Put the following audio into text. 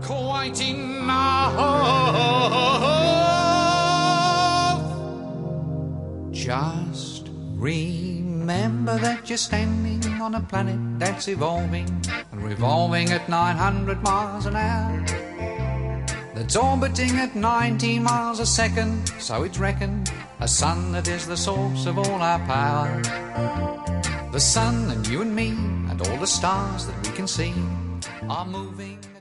quite enough. Just remember that you're standing on a planet that's evolving and revolving at 900 miles an hour. That's orbiting at 19 miles a second, so it's reckoned a sun that is the source of all our power. The sun and you and me and all the stars that we can see are moving